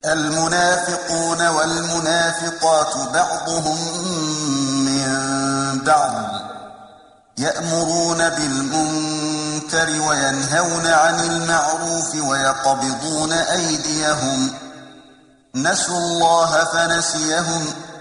المنافقون والمنافقات بعضهم من بعض يأمرون بالمنكر وينهون عن المعروف ويقبضون أيديهم نسوا الله فنسيهم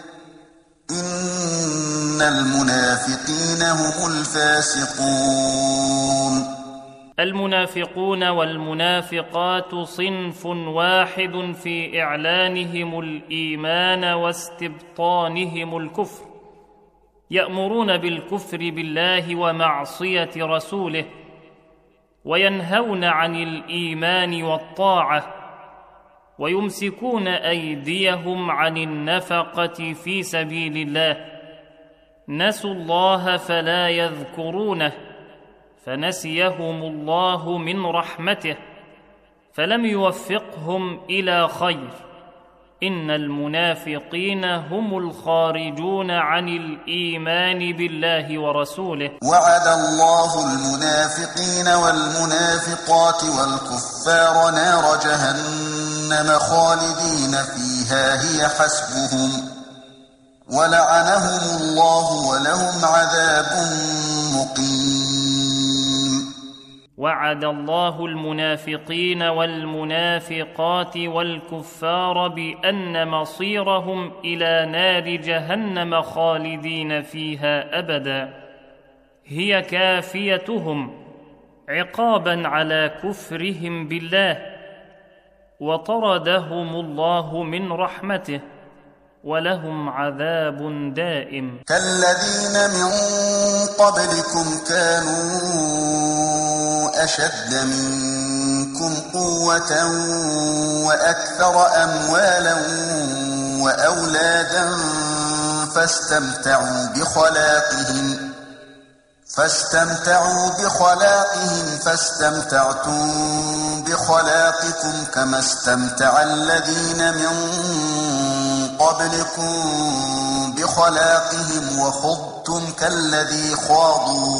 إن المنافقين هم الفاسقون. المنافقون والمنافقات صنف واحد في إعلانهم الإيمان واستبطانهم الكفر، يأمرون بالكفر بالله ومعصية رسوله، وينهون عن الإيمان والطاعة، ويمسكون أيديهم عن النفقة في سبيل الله، نسوا الله فلا يذكرونه فنسيهم الله من رحمته فلم يوفقهم إلى خير. إن المنافقين هم الخارجون عن الإيمان بالله ورسوله. وعد الله المنافقين والمنافقات والكفار نار جهنم خالدين فيها هي حسبهم ولعنهم الله ولهم عذاب مقيم. وعد الله المنافقين والمنافقات والكفار بأن مصيرهم إلى نار جهنم خالدين فيها أبدا، هي كافيتهم عقابا على كفرهم بالله، وطردهم الله من رحمته ولهم عذاب دائم. كالذين من قبلكم كانوا أشد منكم قوة وأكثر أموالا وأولادا فاستمتعوا بخلاقهم فاستمتعتم بخلاقكم كما استمتع الذين من قبلكم بخلاقهم وخضتم كالذي خاضوا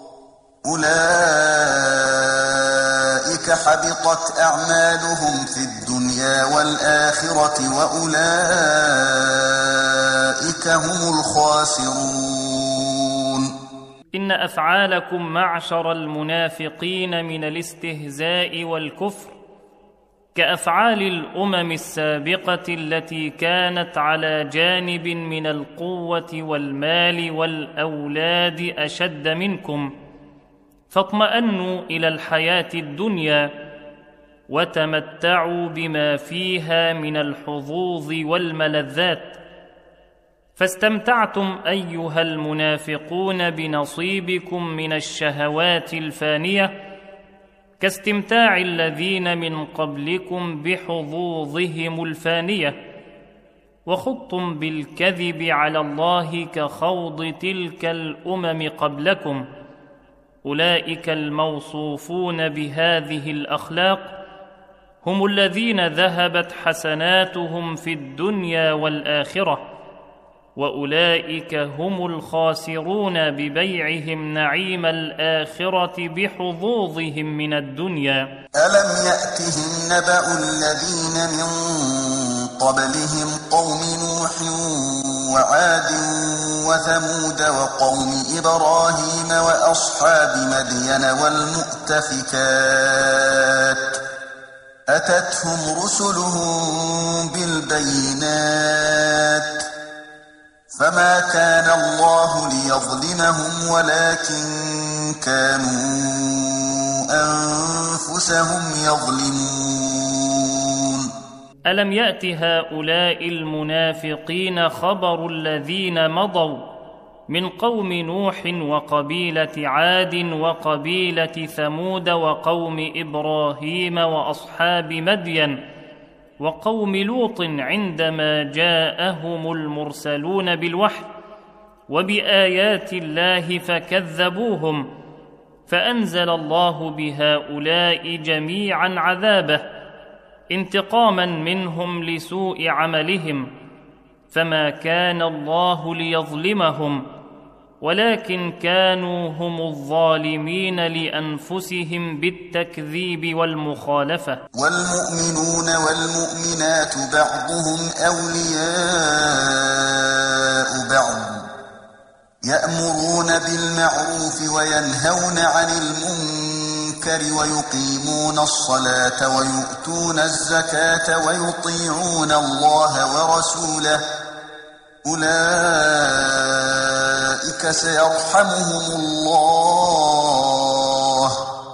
أولئك حبطت أعمالهم في الدنيا والآخرة وأولئك هم الخاسرون. إن أفعالكم معشر المنافقين من الاستهزاء والكفر كأفعال الأمم السابقة التي كانت على جانب من القوة والمال والأولاد أشد منكم، فاطمأنوا إلى الحياة الدنيا وتمتعوا بما فيها من الحظوظ والملذات، فاستمتعتم أيها المنافقون بنصيبكم من الشهوات الفانية كاستمتاع الذين من قبلكم بحظوظهم الفانية، وخضتم بالكذب على الله كخوض تلك الأمم قبلكم. أولئك الموصوفون بهذه الأخلاق هم الذين ذهبت حسناتهم في الدنيا والآخرة، وأولئك هم الخاسرون ببيعهم نعيم الآخرة بحظوظهم من الدنيا. ألم يأتهم نبأ الذين من قبلهم قوم نوح وعاد وثمود وقوم إبراهيم وأصحاب مدين والمؤتفكات أتتهم رسلهم بالبينات فما كان الله ليظلمهم ولكن كانوا أنفسهم يظلمون. ألم يأت هؤلاء المنافقين خبر الذين مضوا من قوم نوح وقبيلة عاد وقبيلة ثمود وقوم إبراهيم وأصحاب مدين وقوم لوط عندما جاءهم المرسلون بالوحي وبآيات الله فكذبوهم، فأنزل الله بهؤلاء جميعا عذابه انتقاما منهم لسوء عملهم، فما كان الله ليظلمهم ولكن كانوا هم الظالمين لأنفسهم بالتكذيب والمخالفة. والمؤمنون والمؤمنات بعضهم أولياء بعض يأمرون بالمعروف وينهون عن المنكر ويقيمون الصلاة ويؤتون الزكاة ويطيعون الله ورسوله أولئك سيرحمهم الله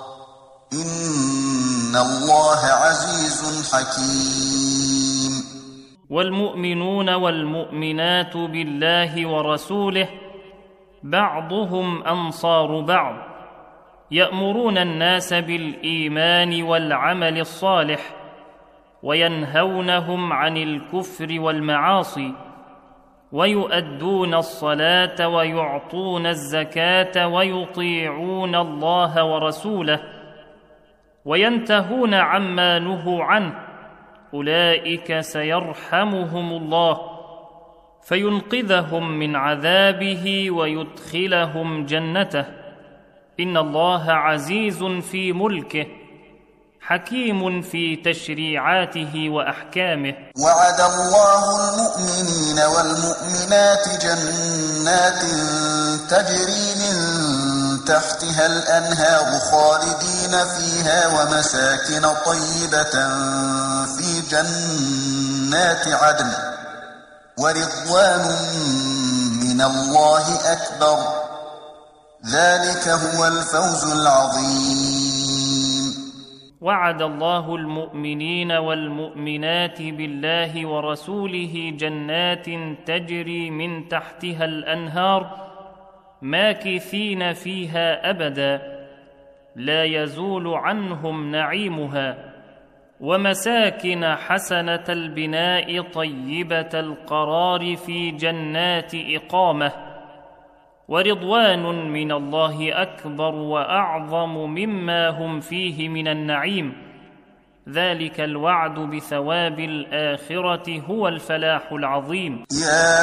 إن الله عزيز حكيم. والمؤمنون والمؤمنات بالله ورسوله بعضهم أنصار بعض يأمرون الناس بالإيمان والعمل الصالح وينهونهم عن الكفر والمعاصي ويؤدون الصلاة ويعطون الزكاة ويطيعون الله ورسوله وينتهون عما نهوا عنه أولئك سيرحمهم الله فينقذهم من عذابه ويدخلهم جنته إن الله عزيز في ملكه حكيم في تشريعاته وأحكامه. وعد الله المؤمنين والمؤمنات جنات تجري من تحتها الأنهار خالدين فيها ومساكن طيبة في جنات عدن ورضوان من الله أكبر ذلك هو الفوز العظيم. وعد الله المؤمنين والمؤمنات بالله ورسوله جنات تجري من تحتها الأنهار ماكثين فيها أبدا لا يزول عنهم نعيمها ومساكن حسنة البناء طيبة القرار في جنات إقامة ورضوان من الله أكبر وأعظم مما هم فيه من النعيم ذلك الوعد بثواب الآخرة هو الفلاح العظيم. يا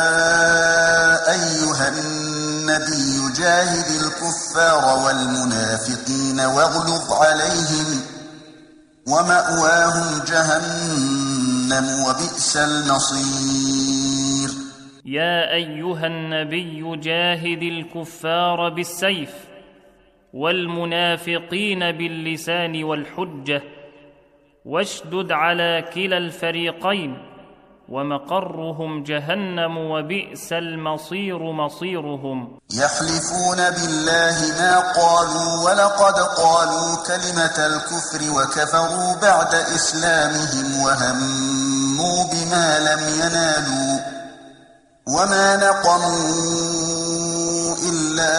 أيها النبي جاهد الكفار والمنافقين واغلظ عليهم ومأواهم جهنم وبئس المصير. يا أيها النبي جاهد الكفار بالسيف والمنافقين باللسان والحجة واشدد على كلا الفريقين ومقرهم جهنم وبئس المصير مصيرهم. يحلفون بالله ما قالوا ولقد قالوا كلمة الكفر وكفروا بعد إسلامهم وهموا بما لم ينالوا وما نقموا إلا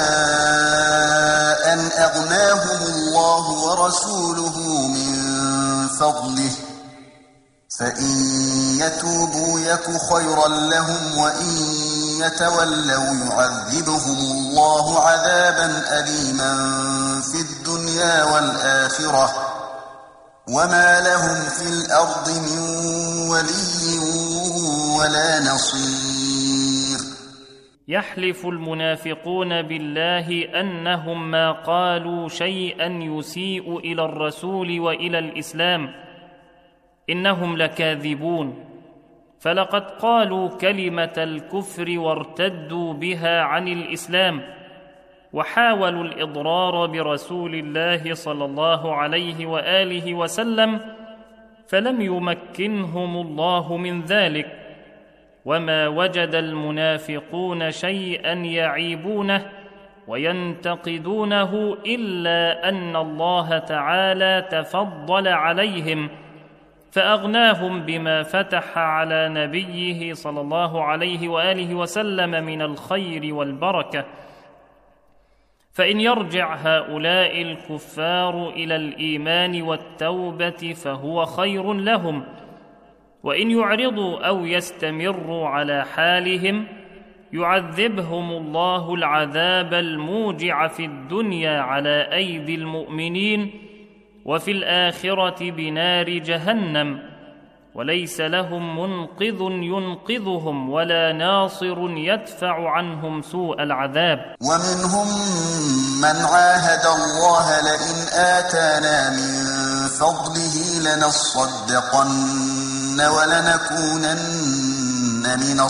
أن أغناهم الله ورسوله من فضله فإن يتوبوا يك خيرا لهم وإن يتولوا يعذبهم الله عذابا أليما في الدنيا والآخرة وما لهم في الأرض من ولي ولا نصير. يحلف المنافقون بالله أنهم ما قالوا شيئا يسيء إلى الرسول وإلى الإسلام إنهم لكاذبون فلقد قالوا كلمة الكفر وارتدوا بها عن الإسلام وحاولوا الإضرار برسول الله صلى الله عليه وآله وسلم فلم يمكنهم الله من ذلك وما وجد المنافقون شيئا يعيبونه وينتقدونه إلا أن الله تعالى تفضل عليهم فأغناهم بما فتح على نبيه صلى الله عليه وآله وسلم من الخير والبركة فإن يرجع هؤلاء الكفار إلى الإيمان والتوبة فهو خير لهم وإن يعرضوا أو يستمروا على حالهم يعذبهم الله العذاب الموجع في الدنيا على أيدي المؤمنين وفي الآخرة بنار جهنم وليس لهم منقذ ينقذهم ولا ناصر يدفع عنهم سوء العذاب. ومنهم من عاهد الله لئن آتانا من فضله لنصدقن ولنكونن من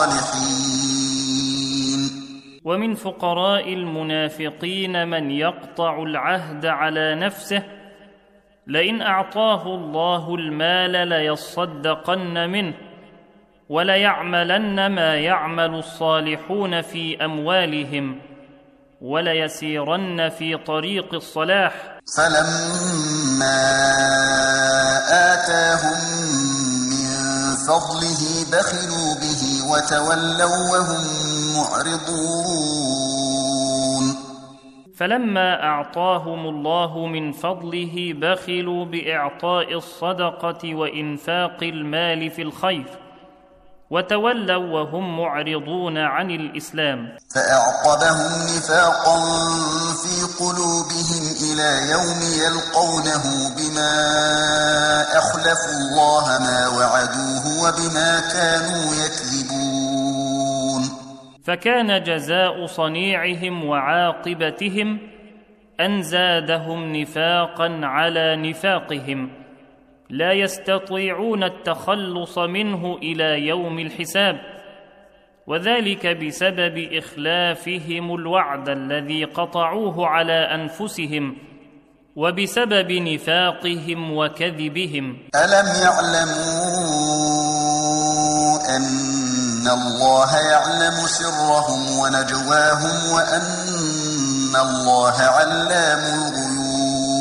الصالحين. ومن فقراء المنافقين من يقطع العهد على نفسه لئن أعطاه الله المال ليصدقن منه وليعملن ما يعمل الصالحون في أموالهم وليسيرن في طريق الصلاح. فلما آتاهم من فضله بخلوا به وتولوا وهم معرضون. فلما أعطاهم الله من فضله بخلوا بإعطاء الصدقة وإنفاق المال في الخير وتولوا وهم معرضون عن الإسلام. فأعقبهم نفاقا في قلوبهم إلى يوم يلقونه بما أخلفوا الله ما وعدوه وبما كانوا يكذبون. فكان جزاء صنيعهم وعاقبتهم أن زادهم نفاقا على نفاقهم لا يستطيعون التخلص منه إلى يوم الحساب، وذلك بسبب إخلافهم الوعد الذي قطعوه على أنفسهم وبسبب نفاقهم وكذبهم. ألم يعلموا أن الله يعلم سرهم ونجواهم وأن الله علام الغيوب؟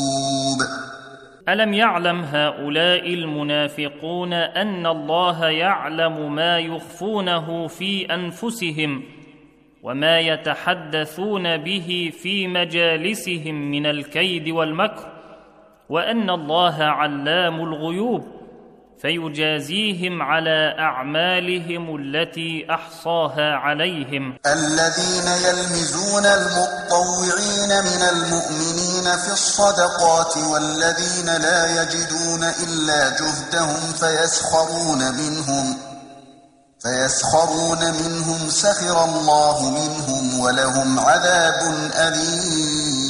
ألم يعلم هؤلاء المنافقون أن الله يعلم ما يخفونه في أنفسهم وما يتحدثون به في مجالسهم من الكيد والمكر، وأن الله علام الغيوب فيجازيهم على أعمالهم التي أحصاها عليهم. الذين يلمزون المطوعين من المؤمنين في الصدقات والذين لا يجدون إلا جهدهم فيسخرون منهم سخر الله منهم ولهم عذاب أليم.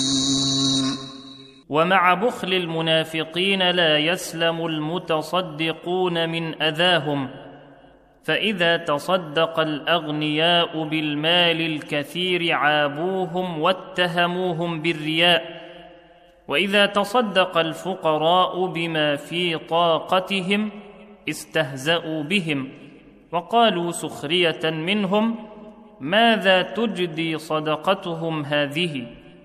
ومع بخل المنافقين لا يسلم المتصدقون من أذاهم، فإذا تصدق الأغنياء بالمال الكثير عابوهم واتهموهم بالرياء، وإذا تصدق الفقراء بما في طاقتهم استهزأوا بهم وقالوا سخرية منهم ماذا تجدي صدقتهم هذه.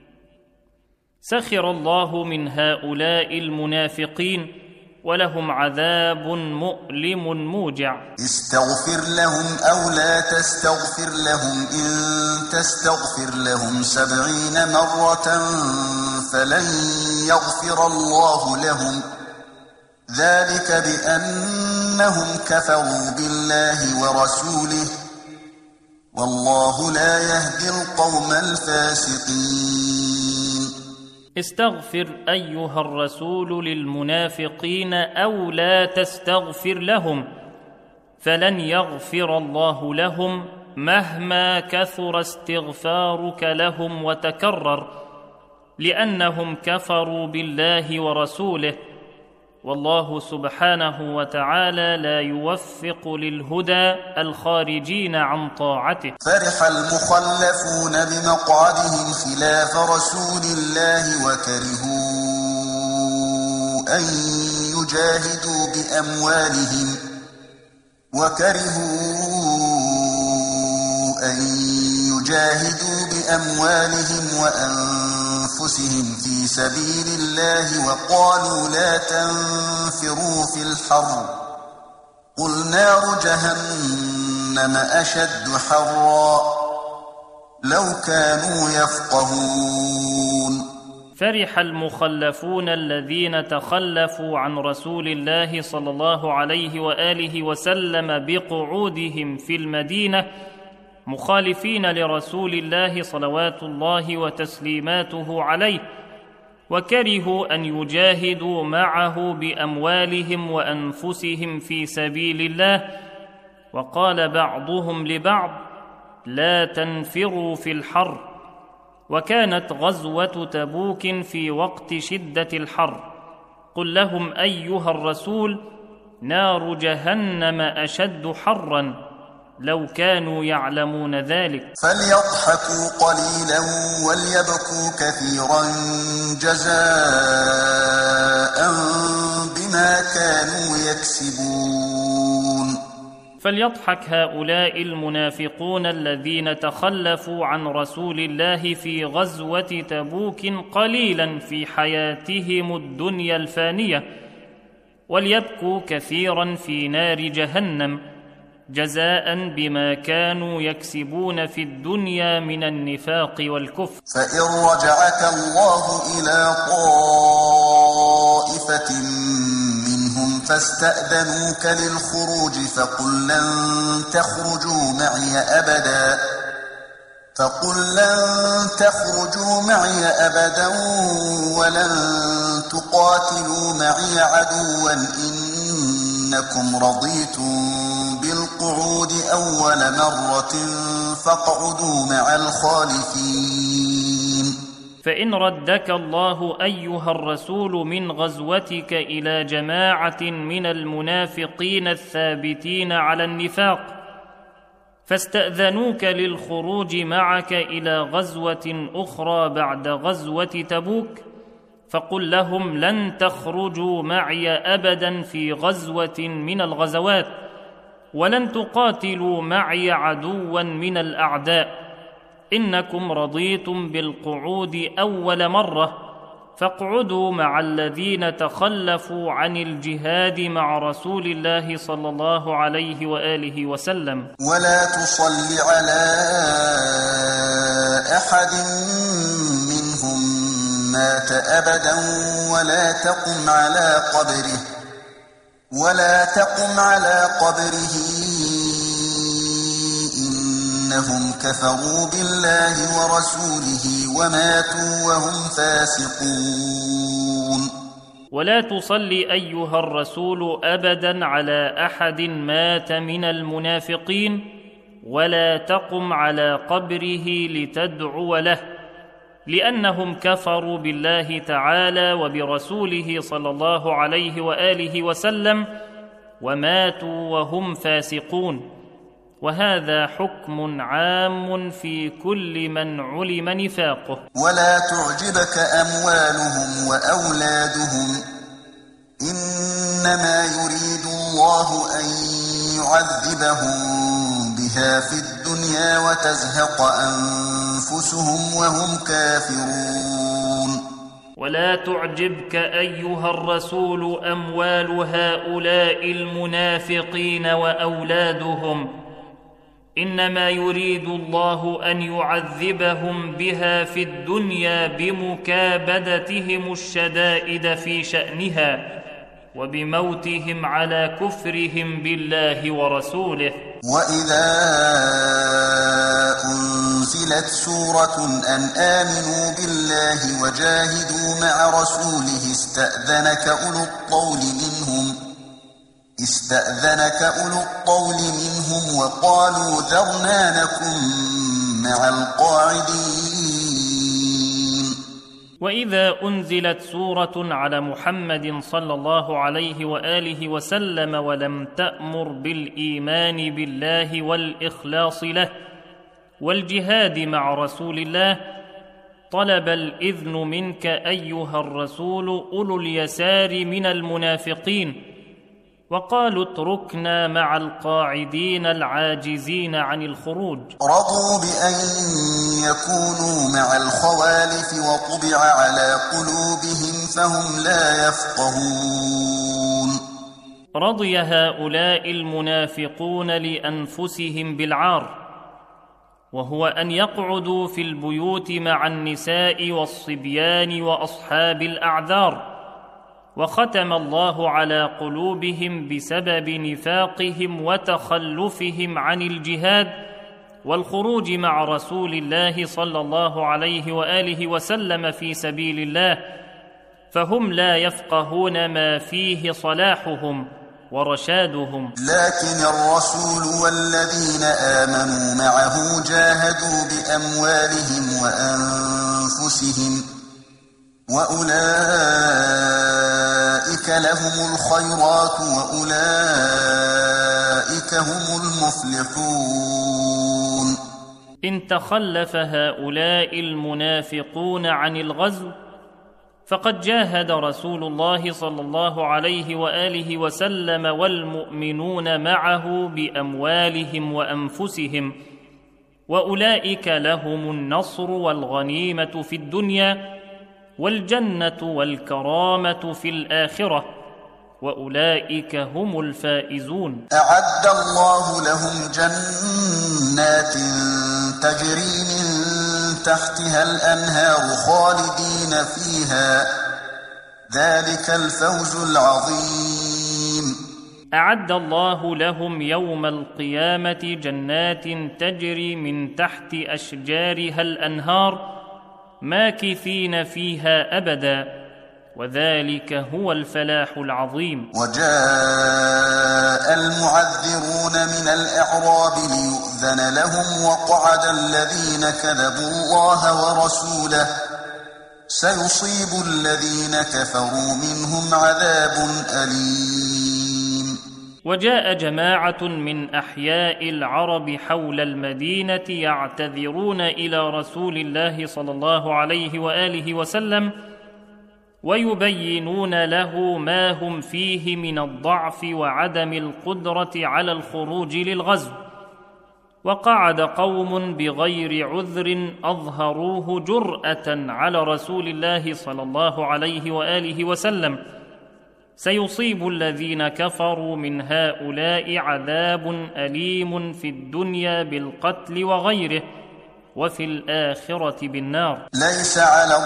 سخر الله من هؤلاء المنافقين ولهم عذاب مؤلم موجع. استغفر لهم أو لا تستغفر لهم إن تستغفر لهم 70 مرة فلن يغفر الله لهم، ذلك بأنهم كفروا بالله ورسوله والله لا يهدي القوم الفاسقين. استغفر أيها الرسول للمنافقين أو لا تستغفر لهم فلن يغفر الله لهم مهما كثر استغفارك لهم وتكرر، لأنهم كفروا بالله ورسوله، والله سبحانه وتعالى لا يوفق للهدى الخارجين عن طاعته. فرح المخلفون بمقعدهم خلاف رسول الله وكرهوا أن يجاهدوا بأموالهم وأنفسهم في سبيل الله وقالوا لا تنفروا في الحر قل نار جهنم أشد حرا لو كانوا يفقهون. فرح المخلفون الذين تخلفوا عن رسول الله صلى الله عليه وآله وسلم بقعودهم في المدينة مخالفين لرسول الله صلوات الله وتسليماته عليه، وكرهوا أن يجاهدوا معه بأموالهم وأنفسهم في سبيل الله، وقال بعضهم لبعض: لا تنفروا في الحر. وكانت غزوة تبوك في وقت شدة الحر. قل لهم أيها الرسول: نار جهنم أشد حرا، لو كانوا يعلمون ذلك. فليضحكوا قليلا وليبكوا كثيرا جزاء بما كانوا يكسبون. فليضحك هؤلاء المنافقون الذين تخلفوا عن رسول الله في غزوة تبوك قليلا في حياتهم الدنيا الفانية، وليبكوا كثيرا في نار جهنم جزاء بما كانوا يكسبون في الدنيا من النفاق والكفر. فإن رجعك الله إلى طائفة منهم فاستأذنوك للخروج فقل لن تخرجوا معي أبدا ولن تقاتلوا معي عدوا إنكم رضيتم بالقعود أول مرة فاقعدوا مع الخالفين. فإن ردك الله أيها الرسول من غزوتك إلى جماعة من المنافقين الثابتين على النفاق فاستأذنوك للخروج معك إلى غزوة أخرى بعد غزوة تبوك، فقل لهم: لن تخرجوا معي أبدا في غزوة من الغزوات، ولن تقاتلوا معي عدوا من الأعداء، إنكم رضيتم بالقعود أول مرة، فاقعدوا مع الذين تخلفوا عن الجهاد مع رسول الله صلى الله عليه وآله وسلم. ولا تصل على أحد منهم مات أبدا ولا تقم على قبره إنهم كفروا بالله ورسوله وماتوا وهم فاسقون. ولا تصل أيها الرسول أبدا على أحد مات من المنافقين، ولا تقم على قبره لتدعو له، لأنهم كفروا بالله تعالى وبرسوله صلى الله عليه وآله وسلم وماتوا وهم فاسقون. وهذا حكم عام في كل من علم نفاقه. ولا تعجبك أموالهم وأولادهم إنما يريد الله أن يعذبهم بها في الدنيا وتزهق أنفسهم وهم كافرون. ولا تعجبك أيها الرسول أموال هؤلاء المنافقين وأولادهم، إنما يريد الله أن يعذبهم بها في الدنيا بمكابدتهم الشدائد في شأنها وبموتهم على كفرهم بالله ورسوله. وإذا أنزلت سورة أن آمنوا بالله وجاهدوا مع رسوله استأذنك أولو الطول منهم وقالوا ذرنا نكن مع القاعدين. وإذا أنزلت سورة على محمد صلى الله عليه وآله وسلم ولم تأمر بالإيمان بالله والإخلاص له والجهاد مع رسول الله، طلب الإذن منك أيها الرسول أولو اليسار من المنافقين، وقالوا اتركنا مع القاعدين العاجزين عن الخروج. رضوا بأن يكونوا مع الخوالف وطبع على قلوبهم فهم لا يفقهون. رضي هؤلاء المنافقون لأنفسهم بالعار، وهو أن يقعدوا في البيوت مع النساء والصبيان وأصحاب الأعذار، وختم الله على قلوبهم بسبب نفاقهم وتخلفهم عن الجهاد والخروج مع رسول الله صلى الله عليه وآله وسلم في سبيل الله، فهم لا يفقهون ما فيه صلاحهم ورشادهم. لكن الرسول والذين آمنوا معه جاهدوا بأموالهم وأنفسهم وأولئك لهم الخيرات وأولئك هم المفلحون. إن تخلف هؤلاء المنافقون عن الغزو فقد جاهد رسول الله صلى الله عليه وآله وسلم والمؤمنون معه بأموالهم وأنفسهم، وأولئك لهم النصر والغنيمة في الدنيا والجنة والكرامة في الآخرة، وأولئك هم الفائزون. أعد الله لهم جنات تجري من تحتها الأنهار خالدين فيها، ذلك الفوز العظيم. أعد الله لهم يوم القيامة جنات تجري من تحت أشجارها الأنهار ماكثين فيها أبدا، وذلك هو الفلاح العظيم. وجاء المعذرون من الأعراب ليؤذن لهم وقعد الذين كذبوا الله ورسوله، سيصيب الذين كفروا منهم عذاب أليم. وجاء جماعة من أحياء العرب حول المدينة يعتذرون إلى رسول الله صلى الله عليه وآله وسلم ويبينون له ما هم فيه من الضعف وعدم القدرة على الخروج للغزو، وقعد قوم بغير عذر أظهروه جرأة على رسول الله صلى الله عليه وآله وسلم، سيصيب الذين كفروا من هؤلاء عذاب أليم في الدنيا بالقتل وغيره، وفي الآخرة بالنار. ليس على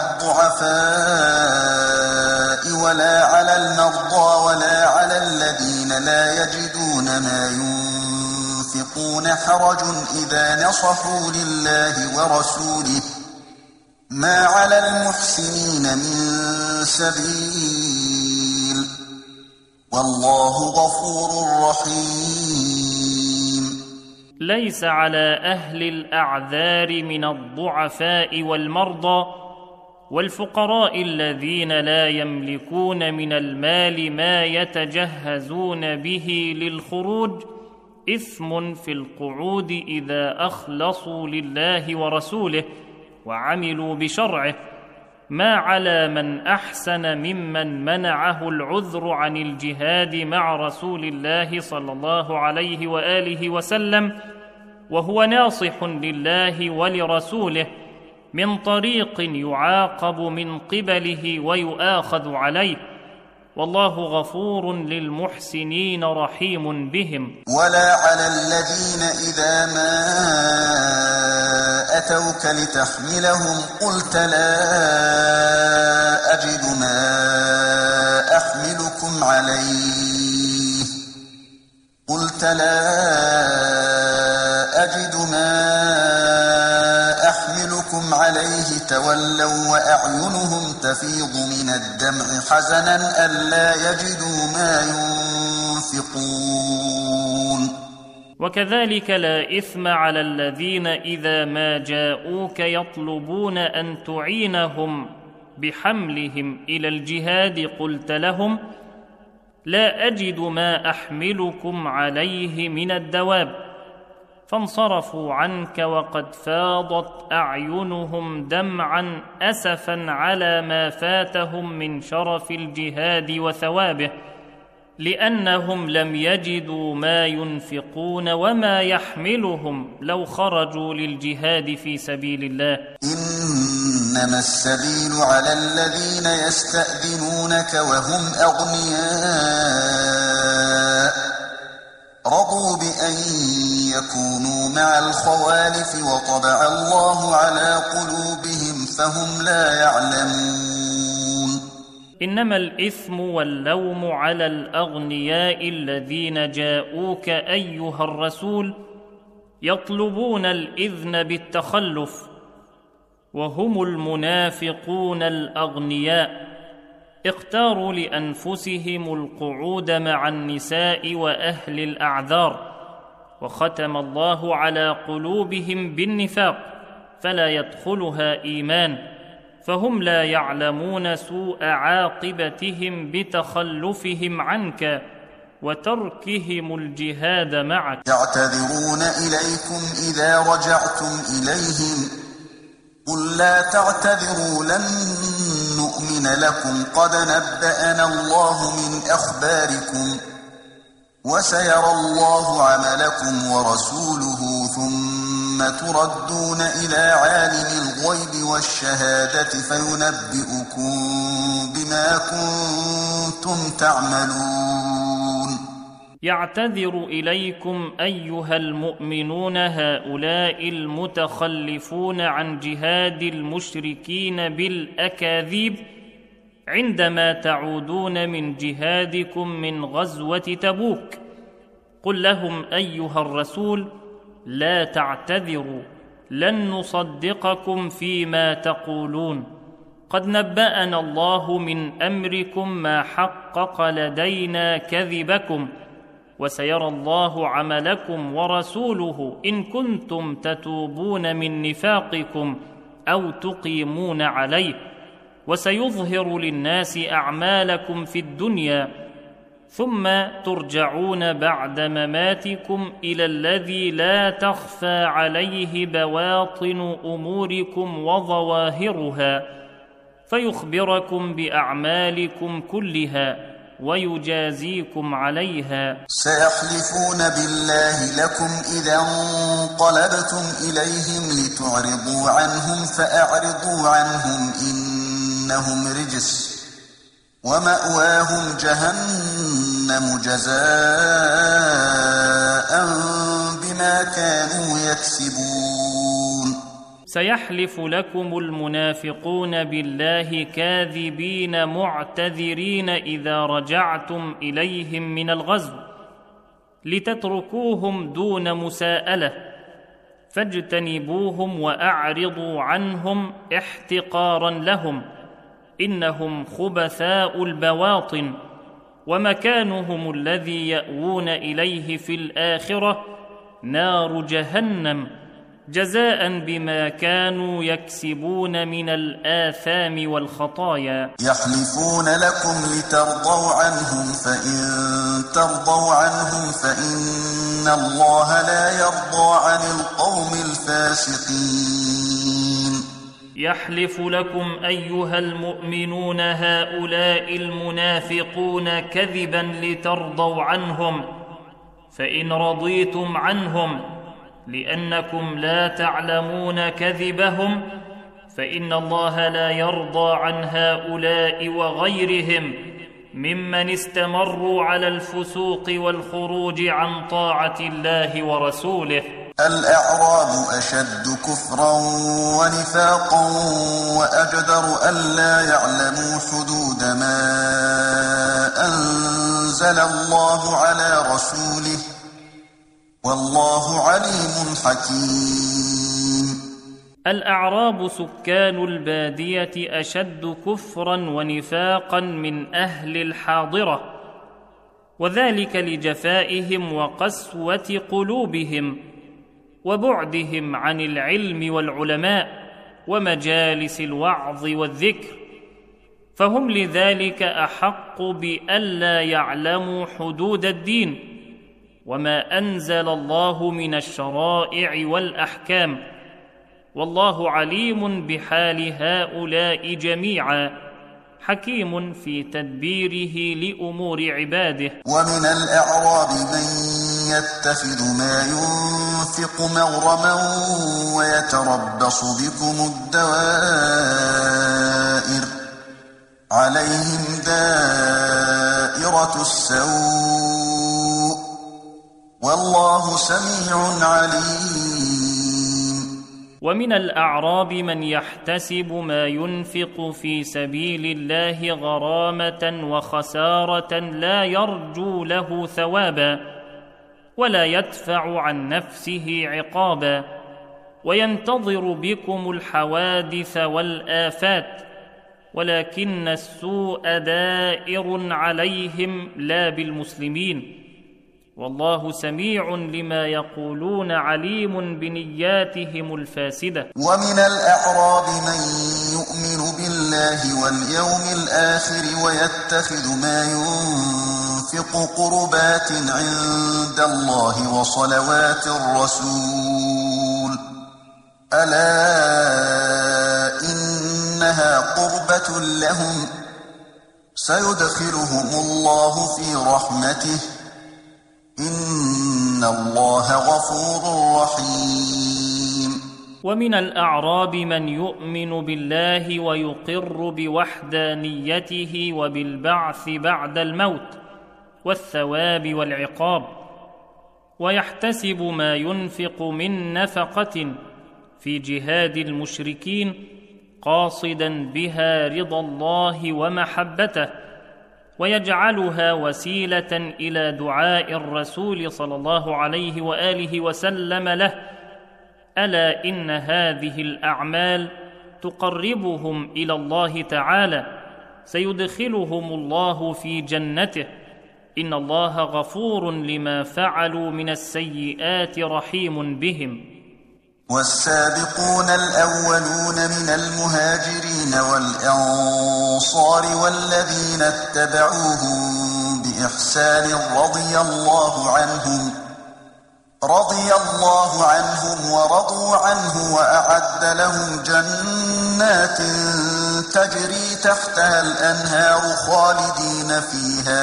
الضعفاء ولا على المرضى ولا على الذين لا يجدون ما ينفقون حرج إذا نصحوا لله ورسوله، ما على المحسنين من سبيل، والله غفور رحيم. ليس على أهل الأعذار من الضعفاء والمرضى والفقراء الذين لا يملكون من المال ما يتجهزون به للخروج إثم في القعود إذا أخلصوا لله ورسوله وعملوا بشرعه، ما على من أحسن ممن منعه العذر عن الجهاد مع رسول الله صلى الله عليه وآله وسلم وهو ناصح لله ولرسوله من طريق يعاقب من قبله ويؤاخذ عليه، والله غفور للمحسنين رحيم بهم. ولا على الذين إذا ما أتوك لتحملهم قلت لا أجد ما أحملكم عليه تولوا وأعينهم تفيض من الدمع حزنا ألا يجدوا ما ينفقون. وكذلك لا إثم على الذين إذا ما جاءوك يطلبون أن تعينهم بحملهم إلى الجهاد قلت لهم لا أجد ما أحملكم عليه من الدواب، فانصرفوا عنك وقد فاضت أعينهم دمعا أسفا على ما فاتهم من شرف الجهاد وثوابه، لأنهم لم يجدوا ما ينفقون وما يحملهم لو خرجوا للجهاد في سبيل الله. إنما السبيل على الذين يستأذنونك وهم أغنياء رضوا بأن يكونوا مع الخوالف وطبع الله على قلوبهم فهم لا يعلمون. إنما الإثم واللوم على الأغنياء الذين جاءوك أيها الرسول يطلبون الإذن بالتخلف، وهم المنافقون الأغنياء، اختاروا لأنفسهم القعود مع النساء وأهل الأعذار، وختم الله على قلوبهم بالنفاق فلا يدخلها إيمان، فهم لا يعلمون سوء عاقبتهم بتخلفهم عنك وتركهم الجهاد معك. يعتذرون إليكم إذا رجعتم إليهم، قل لا تعتذروا لن نؤمن لكم قد نبأنا الله من أخباركم وسيرى الله عملكم ورسوله ثم تردون إلى عالم الغيب والشهادة فينبئكم بما كنتم تعملون. يعتذر إليكم أيها المؤمنون هؤلاء المتخلفون عن جهاد المشركين بالأكاذيب عندما تعودون من جهادكم من غزوة تبوك. قل لهم أيها الرسول لا تعتذروا، لن نصدقكم فيما تقولون، قد نبأنا الله من أمركم ما حقق لدينا كذبكم، وسيرى الله عملكم ورسوله إن كنتم تتوبون من نفاقكم أو تقيمون عليه، وسيظهر للناس أعمالكم في الدنيا، ثم ترجعون بعد مماتكم إلى الذي لا تخفى عليه بواطن أموركم وظواهرها، فيخبركم بأعمالكم كلها ويجازيكم عليها. سيحلفون بالله لكم إذا انقلبتم إليهم لتعرضوا عنهم فأعرضوا عنهم إنهم رجس ومأواهم جهنم جزاء بما كانوا يكسبون. سيحلف لكم المنافقون بالله كاذبين معتذرين إذا رجعتم إليهم من الغزو لتتركوهم دون مساءلة، فاجتنبوهم وأعرضوا عنهم احتقارا لهم، إنهم خبثاء البواطن، ومكانهم الذي يأوون إليه في الآخرة نار جهنم جزاء بما كانوا يكسبون من الآثام والخطايا. يحلفون لكم لترضوا عنهم فإن ترضوا عنهم فإن الله لا يرضى عن القوم الفاسقين. يحلف لكم أيها المؤمنون هؤلاء المنافقون كذبا لترضوا عنهم، فإن رضيتم عنهم لأنكم لا تعلمون كذبهم فإن الله لا يرضى عن هؤلاء وغيرهم ممن استمروا على الفسوق والخروج عن طاعة الله ورسوله. الأعراب أشد كفرا ونفاقا وأجدر ألا يعلموا حدود ما أنزل الله على رسوله والله عليم حكيم. الأعراب سكان البادية أشد كفرا ونفاقا من أهل الحاضرة، وذلك لجفائهم وقسوة قلوبهم وبعدهم عن العلم والعلماء ومجالس الوعظ والذكر، فهم لذلك أحق بألا يعلموا حدود الدين وما أنزل الله من الشرائع والأحكام، والله عليم بحال هؤلاء جميعا حكيم في تدبيره لأمور عباده. ومن الأعراب من يتخذ ما ينفق مغرما ويتربص بكم الدوائر عليهم دائرة السوء والله سميع عليم. ومن الأعراب من يحتسب ما ينفق في سبيل الله غرامة وخسارة لا يرجو له ثوابا ولا يدفع عن نفسه عقابا، وينتظر بكم الحوادث والآفات، ولكن السوء دائر عليهم لا بالمسلمين، والله سميع لما يقولون عليم بنياتهم الفاسدة. ومن الأعراب من يؤمن بالله واليوم الآخر ويتخذ ما ينفق قربات عند الله وصلوات الرسول، ألا إنها قربة لهم سيدخلهم الله في رحمته إن الله غفور رحيم. ومن الأعراب من يؤمن بالله ويقر بوحدانيته وبالبعث بعد الموت والثواب والعقاب، ويحتسب ما ينفق من نفقة في جهاد المشركين قاصدا بها رضا الله ومحبته، ويجعلها وسيلة إلى دعاء الرسول صلى الله عليه وآله وسلم له: ألا إن هذه الأعمال تقربهم إلى الله تعالى، سيدخلهم الله في جنته، إن الله غفور لما فعلوا من السيئات رحيم بهم. والسابقون الأولون من المهاجرين والأنصار والذين اتبعوهم بإحسان رضي الله عنهم ورضوا عنه وأعد لهم جنات تجري تحتها الأنهار خالدين فيها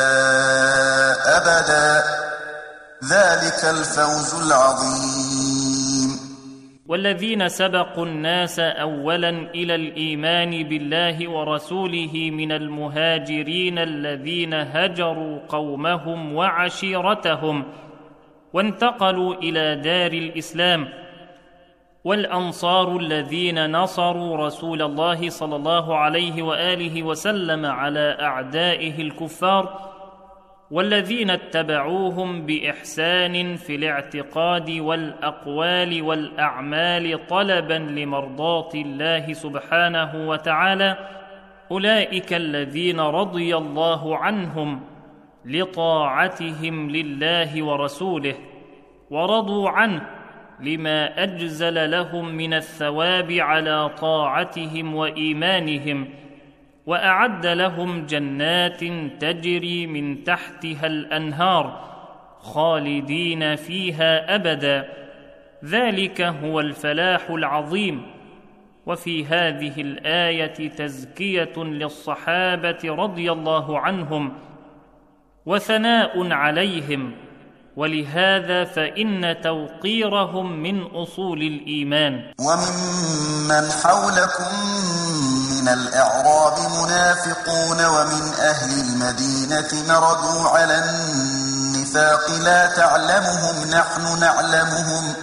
أبدا، ذلك الفوز العظيم. والذين سبقوا الناس أولا إلى الإيمان بالله ورسوله من المهاجرين الذين هجروا قومهم وعشيرتهم وانتقلوا إلى دار الإسلام، والأنصار الذين نصروا رسول الله صلى الله عليه وآله وسلم على أعدائه الكفار، والذين اتبعوهم بإحسان في الاعتقاد والأقوال والأعمال طلبا لمرضاة الله سبحانه وتعالى، أولئك الذين رضي الله عنهم لطاعتهم لله ورسوله، ورضوا عنه لما أجزل لهم من الثواب على طاعتهم وإيمانهم، وأعد لهم جنات تجري من تحتها الأنهار خالدين فيها أبدا، ذلك هو الفلاح العظيم. وفي هذه الآية تزكية للصحابة رضي الله عنهم وثناء عليهم، ولهذا فإن توقيرهم من أصول الإيمان. وممن حولكم من الأعراب منافقون ومن أهل المدينة مردوا على النفاق لا تعلمهم نحن نعلمهم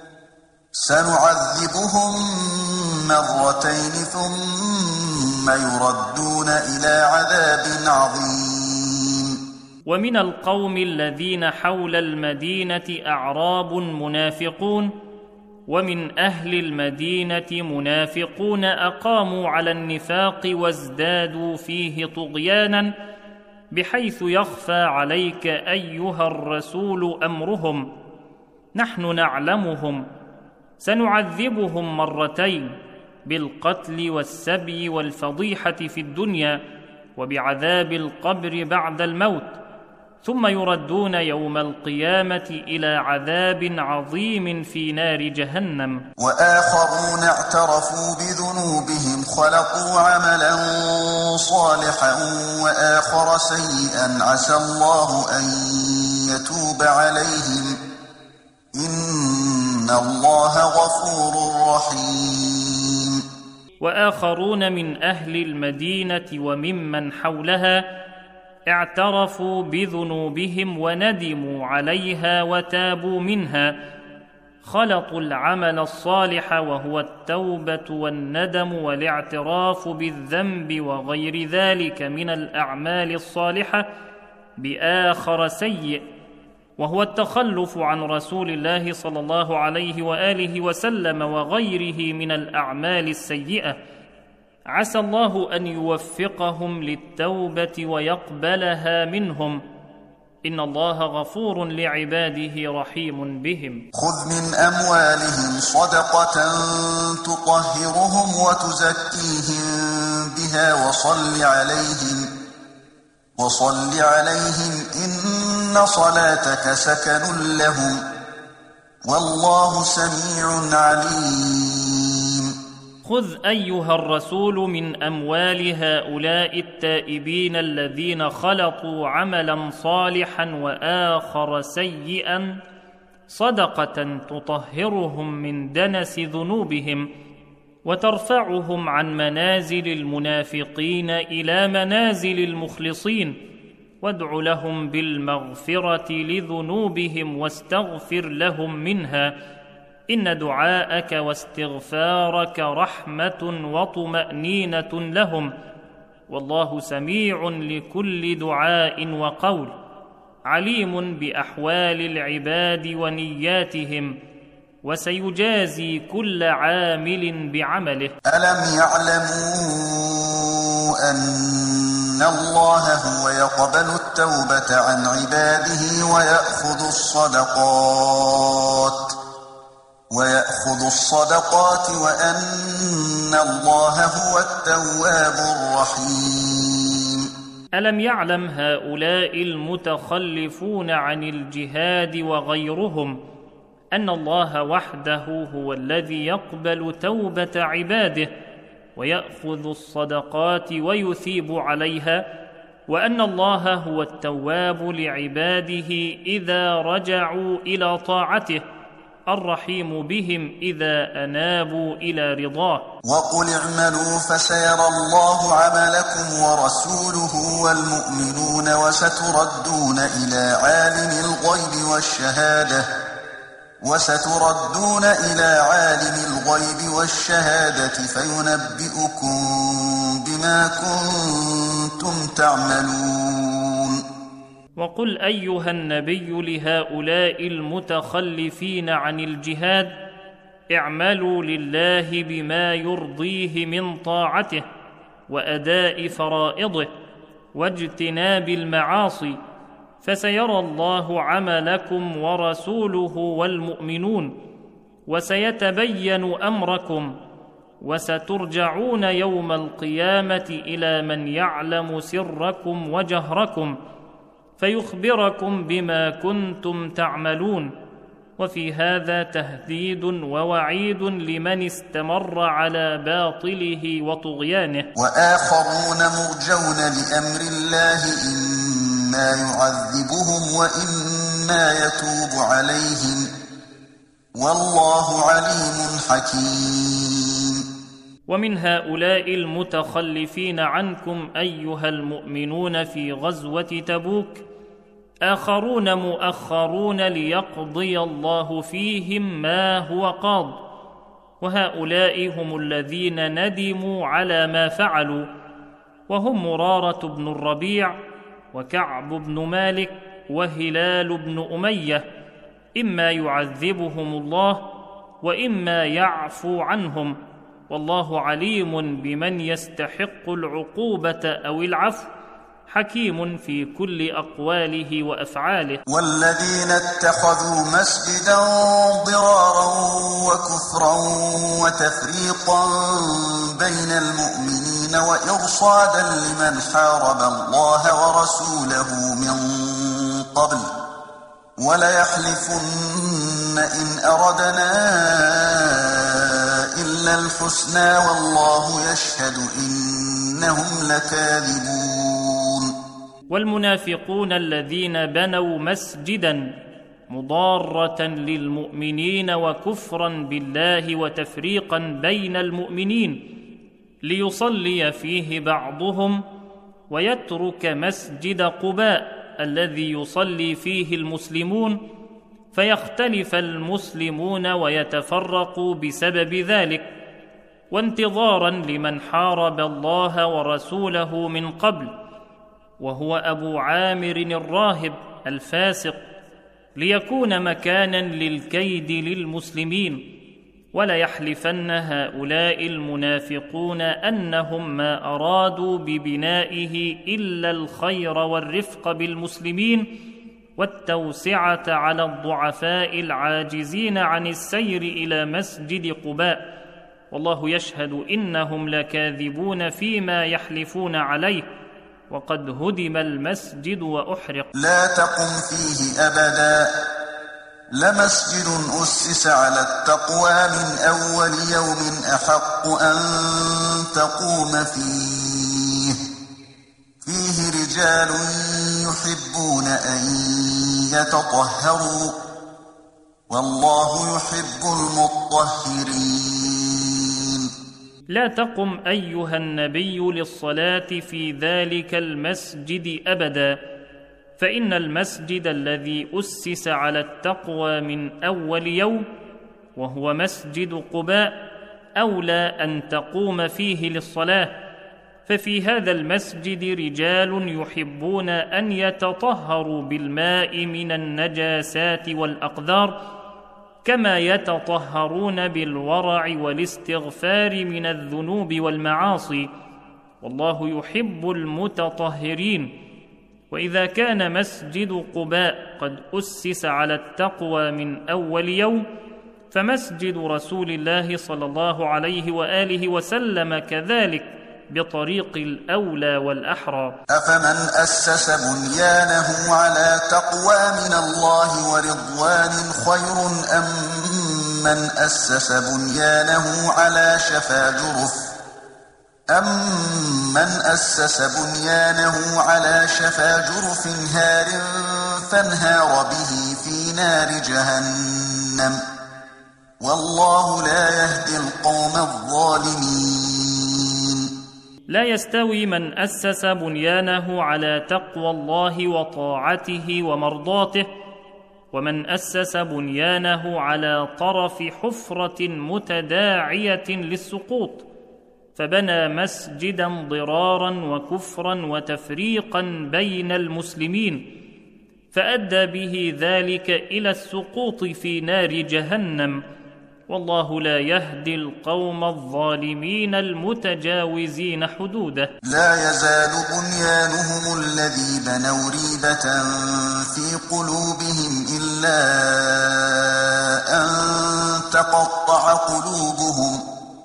سنعذبهم مرتين ثم يردون إلى عذاب عظيم. ومن القوم الذين حول المدينة أعراب منافقون، ومن أهل المدينة منافقون أقاموا على النفاق وازدادوا فيه طغيانا، بحيث يخفى عليك أيها الرسول أمرهم، نحن نعلمهم سنعذبهم مرتين بالقتل والسبي والفضيحة في الدنيا وبعذاب القبر بعد الموت، ثم يردون يوم القيامة إلى عذاب عظيم في نار جهنم. وآخرون اعترفوا بذنوبهم خلقوا عملا صالحا وآخر سيئا عسى الله أن يتوب عليهم إن الله غفور رحيم. وآخرون من أهل المدينة وممن حولها اعترفوا بذنوبهم وندموا عليها وتابوا منها، خلطوا العمل الصالح وهو التوبة والندم والاعتراف بالذنب وغير ذلك من الأعمال الصالحة بآخر سيء، وهو التخلف عن رسول الله صلى الله عليه وآله وسلم وغيره من الأعمال السيئة، عسى الله أن يوفقهم للتوبة ويقبلها منهم، إن الله غفور لعباده رحيم بهم. خذ من أموالهم صدقة تطهرهم وتزكيهم بها وصل عليهم إن صلاتك سكن لهم والله سميع عليم. خذ أيها الرسول من أموال هؤلاء التائبين الذين خلطوا عملا صالحا وآخر سيئا صدقة تطهرهم من دنس ذنوبهم وترفعهم عن منازل المنافقين إلى منازل المخلصين، وادع لهم بالمغفرة لذنوبهم واستغفر لهم منها، إن دعاءك واستغفارك رحمة وطمأنينة لهم، والله سميع لكل دعاء وقول، عليم بأحوال العباد ونياتهم، وسيجازي كل عامل بعمله. ألم يعلموا أن الله هو يقبل التوبة عن عباده ويأخذ الصدقات وأن الله هو التواب الرحيم. ألم يعلم هؤلاء المتخلفون عن الجهاد وغيرهم أن الله وحده هو الذي يقبل توبة عباده ويأخذ الصدقات ويثيب عليها، وأن الله هو التواب لعباده إذا رجعوا إلى طاعته، الرحيم بهم إذا أنابوا إلى رضاه. وقل اعملوا فسيرى الله عملكم ورسوله والمؤمنون وستردون إلى عالم الغيب والشهادة فينبئكم بما كنتم تعملون. وقل أيها النبي لهؤلاء المتخلفين عن الجهاد: اعملوا لله بما يرضيه من طاعته وأداء فرائضه واجتناب المعاصي، فسيرى الله عملكم ورسوله والمؤمنون، وسيتبين أمركم، وسترجعون يوم القيامة إلى من يعلم سركم وجهركم فيخبركم بما كنتم تعملون. وفي هذا تهديد ووعيد لمن استمر على باطله وطغيانه. وآخرون مرجون لأمر الله إما يعذبهم وإما يتوب عليهم والله عليم حكيم. ومن هؤلاء المتخلفين عنكم أيها المؤمنون في غزوة تبوك آخرون مؤخرون ليقضي الله فيهم ما هو قاض، وهؤلاء هم الذين ندموا على ما فعلوا، وهم مرارة بن الربيع وكعب بن مالك وهلال بن أمية، إما يعذبهم الله وإما يعفو عنهم، والله عليم بمن يستحق العقوبة أو العفو، حكيم في كل أقواله وأفعاله. والذين اتخذوا مسجدا ضرارا وكفرا وتفريقا بين المؤمنين وإرصادا لمن حارب الله ورسوله من قبل وليحلفن إن أردنا إلا الحسنى والله يشهد إنهم لكاذبون. والمنافقون الذين بنوا مسجدا مضارة للمؤمنين وكفرا بالله وتفريقا بين المؤمنين ليصلي فيه بعضهم ويترك مسجد قباء الذي يصلي فيه المسلمون، فيختلف المسلمون ويتفرقوا بسبب ذلك، وانتظارا لمن حارب الله ورسوله من قبل، وهو أبو عامر الراهب الفاسق، ليكون مكانا للكيد للمسلمين، وليحلفن هؤلاء المنافقون أنهم ما أرادوا ببنائه إلا الخير والرفق بالمسلمين والتوسعة على الضعفاء العاجزين عن السير إلى مسجد قباء، والله يشهد إنهم لكاذبون فيما يحلفون عليه، وقد هدم المسجد وأحرق. لا تقم فيه أبدا، لمسجد أسس على التقوى من أول يوم أحق أن تقوم فيه رجال يحبون أن يتطهروا، والله يحب المطهرين. لا تقم أيها النبي للصلاة في ذلك المسجد أبدا، فإن المسجد الذي أسس على التقوى من أول يوم وهو مسجد قباء أولى أن تقوم فيه للصلاة، ففي هذا المسجد رجال يحبون أن يتطهروا بالماء من النجاسات والأقذار كما يتطهرون بالورع والاستغفار من الذنوب والمعاصي، والله يحب المتطهرين. وإذا كان مسجد قباء قد أسس على التقوى من أول يوم، فمسجد رسول الله صلى الله عليه وآله وسلم كذلك بطريق الأولى والأحرى. أفمن أسس بنيانه على تقوى من الله ورضوان خير أم من أسس بنيانه على شفا جرف هار فانهار به في نار جهنم، والله لا يهدي القوم الظالمين. لا يستوي من أسس بنيانه على تقوى الله وطاعته ومرضاته، ومن أسس بنيانه على طرف حفرة متداعية للسقوط، فبنى مسجدا ضرارا وكفرا وتفريقا بين المسلمين، فأدى به ذلك إلى السقوط في نار جهنم، والله لا يهدي القوم الظالمين المتجاوزين حدوده. لا يزال بنيانهم الذي بنوا ريبة في قلوبهم إلا أن تقطع قلوبهم،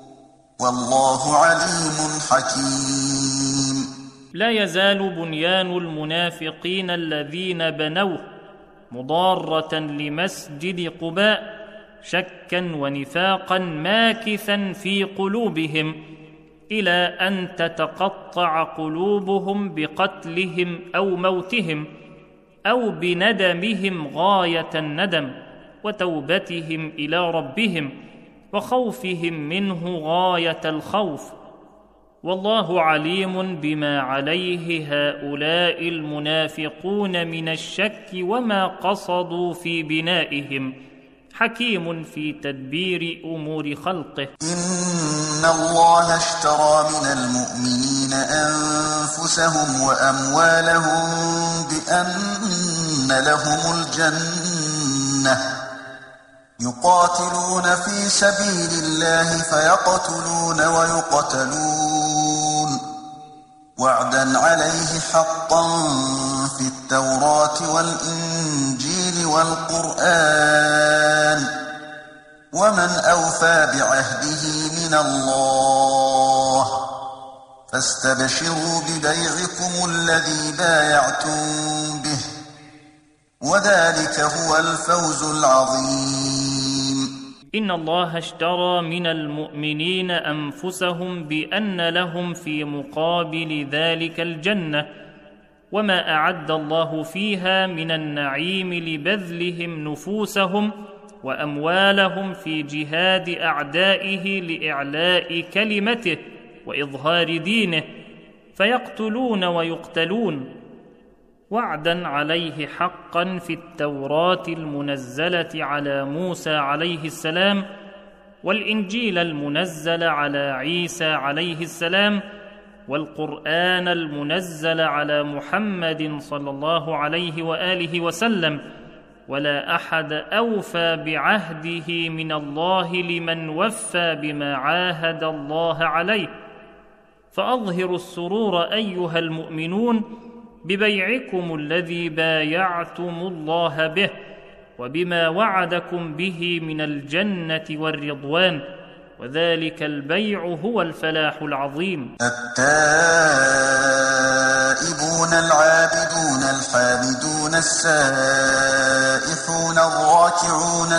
والله عليم حكيم. لا يزال بنيان المنافقين الذين بنوه مضارة لمسجد قباء شكا ونفاقا ماكثا في قلوبهم إلى أن تتقطع قلوبهم بقتلهم أو موتهم أو بندمهم غاية الندم وتوبتهم إلى ربهم وخوفهم منه غاية الخوف، والله عليم بما عليه هؤلاء المنافقون من الشك وما قصدوا في بنائهم، حكيم في تدبير أمور خلقه. إن الله اشترى من المؤمنين أنفسهم وأموالهم بأن لهم الجنة، يقاتلون في سبيل الله فيقتلون ويقتلون، وعدا عليه حقا في التوراة والإنجيل والقرآن، ومن أوفى بعهده من الله، فاستبشروا ببيعكم الذي بايعتم به، وذلك هو الفوز العظيم. إن الله اشترى من المؤمنين أنفسهم بأن لهم في مقابل ذلك الجنة، وما أعد الله فيها من النعيم لبذلهم نفوسهم وأموالهم في جهاد أعدائه لإعلاء كلمته وإظهار دينه، فيقتلون ويقتلون، وعدا عليه حقا في التوراة المنزلة على موسى عليه السلام والإنجيل المنزل على عيسى عليه السلام والقرآن المنزل على محمد صلى الله عليه وآله وسلم، ولا أحد أوفى بعهده من الله لمن وفى بما عاهد الله عليه. فأظهروا السرور أيها المؤمنون ببيعكم الذي بايعتم الله به، وبما وعدكم به من الجنة والرضوان، وذلك البيع هو الفلاح العظيم. التائبون العابدون الحامدون السائحون الراكعون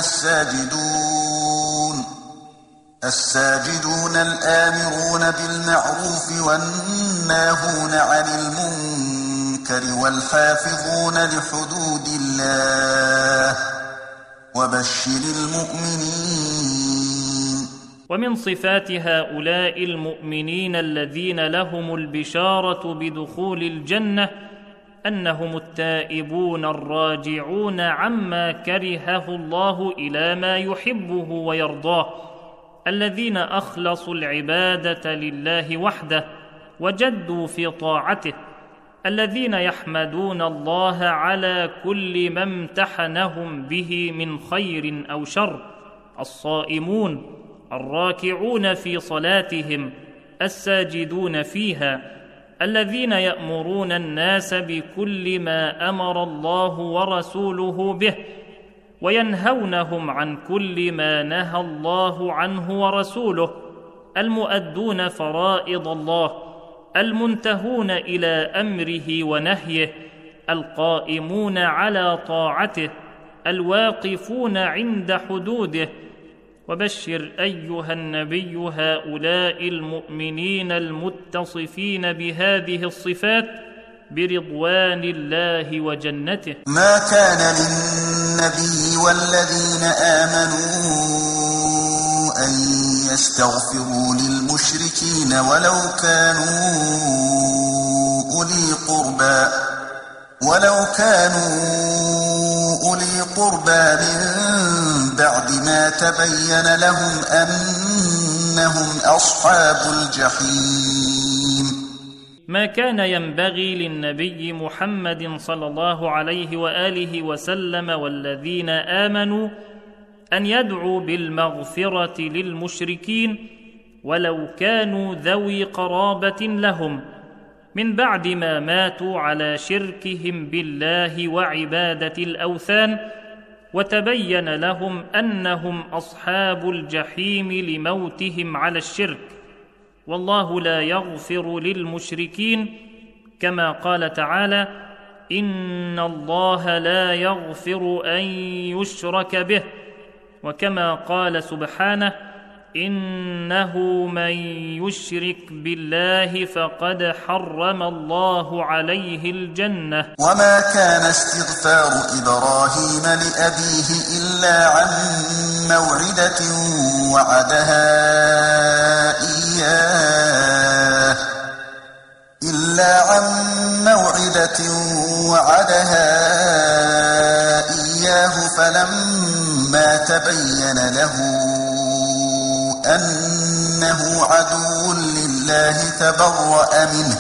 الساجدون الآمرون بالمعروف والناهون عن المنكر والحافظون لحدود الله وبشر المؤمنين. ومن صفات هؤلاء المؤمنين الذين لهم البشارة بدخول الجنة أنهم التائبون الراجعون عما كرهه الله إلى ما يحبه ويرضاه، الذين أخلصوا العبادة لله وحده وجدوا في طاعته، الذين يحمدون الله على كل ما امتحنهم به من خير أو شر، الصائمون الراكعون في صلاتهم الساجدون فيها، الذين يأمرون الناس بكل ما أمر الله ورسوله به، وينهونهم عن كل ما نهى الله عنه ورسوله، المؤدون فرائض الله، المنتهون إلى أمره ونهيه، القائمون على طاعته، الواقفون عند حدوده. وبشر أيها النبي هؤلاء المؤمنين المتصفين بهذه الصفات برضوان الله وجنته. ما كان للنبي والذين آمنوا أن يستغفروا للمشركين ولو كانوا أولي قربى من بعد ما تبين لهم أنهم أصحاب الجحيم. ما كان ينبغي للنبي محمد صلى الله عليه وآله وسلم والذين آمنوا أن يدعوا بالمغفرة للمشركين ولو كانوا ذوي قرابة لهم من بعد ما ماتوا على شركهم بالله وعبادة الأوثان، وتبين لهم أنهم أصحاب الجحيم لموتهم على الشرك، والله لا يغفر للمشركين، كما قال تعالى: إن الله لا يغفر أن يشرك به، وكما قال سبحانه: إنه من يشرك بالله فقد حرم الله عليه الجنة. وما كان استغفار إبراهيم لأبيه إلا عن موعدة وعدها إياه فلما تبين له أنه عدو لله تبرأ منه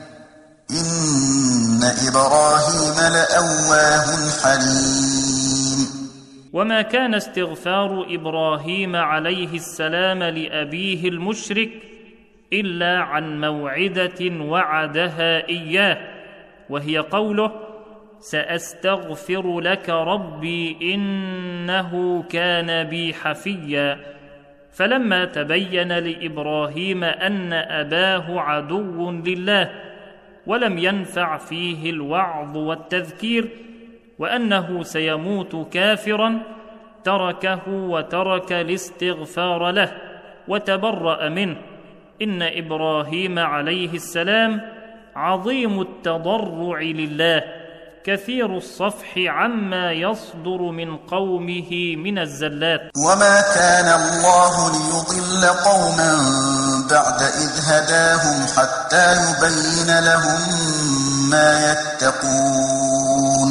إن إبراهيم لأواه حليم. وما كان استغفار إبراهيم عليه السلام لأبيه المشرك إلا عن موعدة وعدها إياه، وهي قوله: سأستغفر لك ربي إنه كان بي حفيا. فلما تبين لإبراهيم أن أباه عدو لله ولم ينفع فيه الوعظ والتذكير وأنه سيموت كافرا، تركه وترك الاستغفار له وتبرأ منه. إن إبراهيم عليه السلام عظيم التضرع لله، كثير الصفح عما يصدر من قومه من الزلات. وما كان الله ليضل قوما بعد إذ هداهم حتى يبين لهم ما يتقون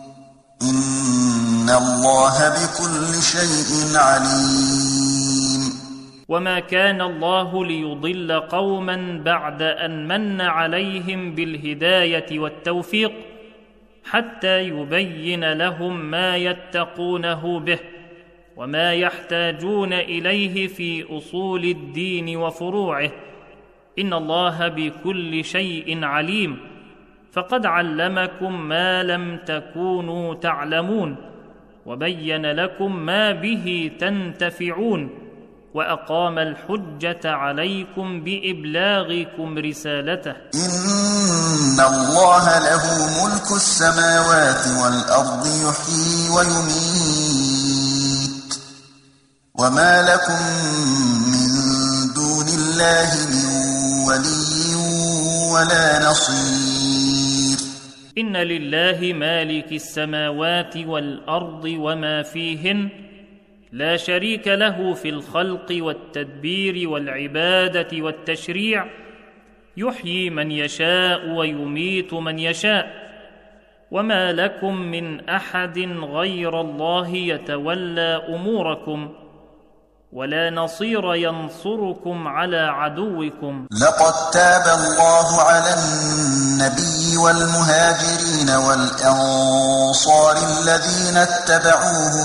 إن الله بكل شيء عليم. وما كان الله ليضل قوما بعد أن من عليهم بالهداية والتوفيق حتى يبين لهم ما يتقونه به وما يحتاجون إليه في أصول الدين وفروعه. إن الله بكل شيء عليم، فقد علمكم ما لم تكونوا تعلمون، وبين لكم ما به تنتفعون، وأقام الحجة عليكم بإبلاغكم رسالته. إن الله له ملك السماوات والأرض يحيي ويميت، وما لكم من دون الله من ولي ولا نصير. إن لله مالك السماوات والأرض وما فيهن، لا شريك له في الخلق والتدبير والعبادة والتشريع، يحيي من يشاء ويميت من يشاء، وما لكم من أحد غير الله يتولى أموركم، ولا نصير ينصركم على عدوكم. لقد تاب الله على النبي والمهاجرين والأنصار الذين اتبعوه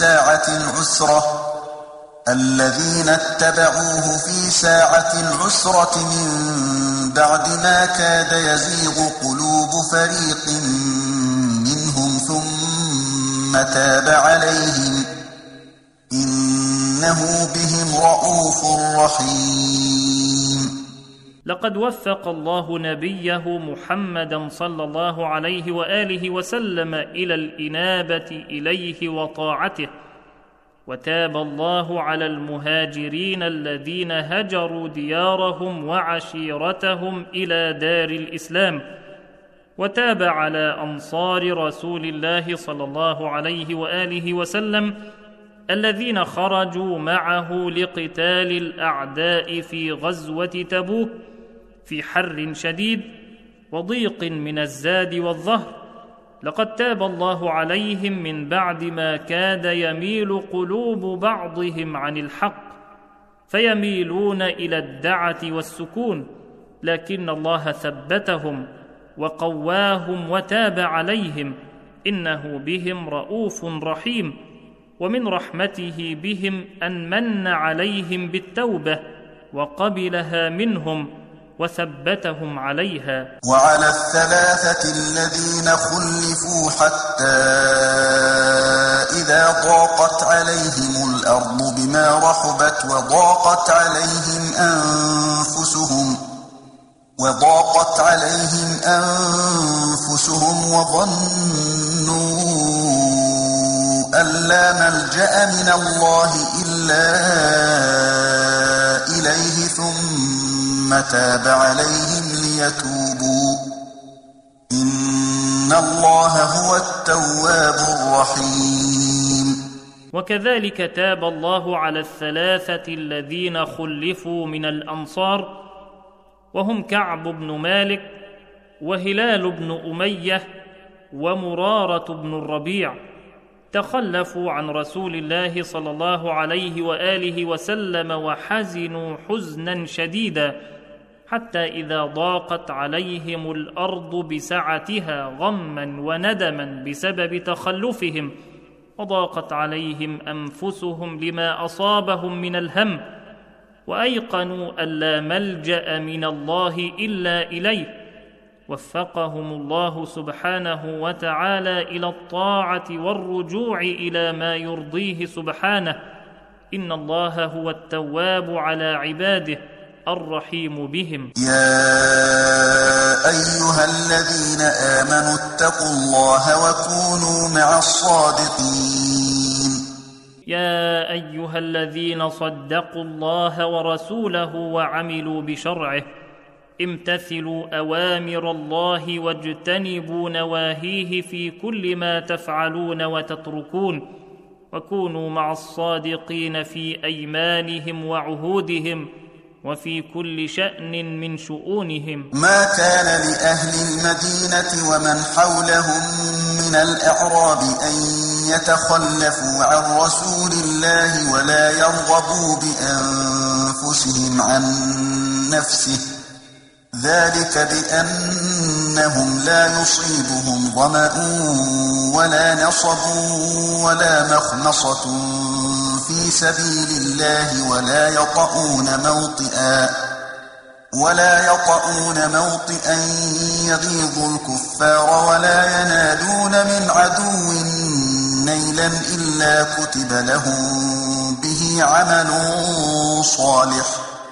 في ساعة العسرة من بعد ما كاد يزيغ قلوب فريق منهم ثم تاب عليهم، إنه بهم رءوف رحيم. لقد وفق الله نبيه محمدا صلى الله عليه وآله وسلم إلى الإنابة إليه وطاعته، وتاب الله على المهاجرين الذين هجروا ديارهم وعشيرتهم إلى دار الإسلام، وتاب على أنصار رسول الله صلى الله عليه وآله وسلم الذين خرجوا معه لقتال الأعداء في غزوة تبوك في حر شديد وضيق من الزاد والظهر. لقد تاب الله عليهم من بعد ما كاد يميل قلوب بعضهم عن الحق فيميلون إلى الدعة والسكون، لكن الله ثبتهم وقواهم وتاب عليهم، إنه بهم رءوف رحيم. ومن رحمته بهم أن من عليهم بالتوبة وقبلها منهم وثبتهم عليها. وعلى الثلاثة الذين خلفوا حتى إذا ضاقت عليهم الأرض بما رحبت وضاقت عليهم أنفسهم وظنوا أن لا ملجأ من الله إلا إليه ثم تاب عليهم ليتوبوا، إن الله هو التواب الرحيم. وكذلك تاب الله على الثلاثة الذين خلفوا من الأنصار، وهم كعب بن مالك وهلال بن أمية ومرارة بن الربيع، تخلفوا عن رسول الله صلى الله عليه وآله وسلم وحزنوا حزنا شديدا، حتى إذا ضاقت عليهم الأرض بسعتها غما وندما بسبب تخلفهم، وضاقت عليهم أنفسهم لما أصابهم من الهم، وأيقنوا أن لا ملجأ من الله إلا إليه، وفقهم الله سبحانه وتعالى إلى الطاعة والرجوع إلى ما يرضيه سبحانه. إن الله هو التواب على عباده الرحيم بهم. يا أيها الذين آمنوا اتقوا الله وكونوا مع الصادقين. يا أيها الذين صدقوا الله ورسوله وعملوا بشرعه، امتثلوا أوامر الله واجتنبوا نواهيه في كل ما تفعلون وتتركون، وكونوا مع الصادقين في أيمانهم وعهودهم وفي كل شأن من شؤونهم. ما كان لأهل المدينة ومن حولهم من الأعراب أن يتخلفوا عن رسول الله ولا يرغبوا بأنفسهم عن نفسه، ذلك بأنهم فإنهم لا يصيبهم ظمأ ولا نصب ولا مخمصة في سبيل الله ولا يطؤون موطئا يغيظ الكفار ولا ينالون من عدو نيلا إلا كتب لهم به عمل صالح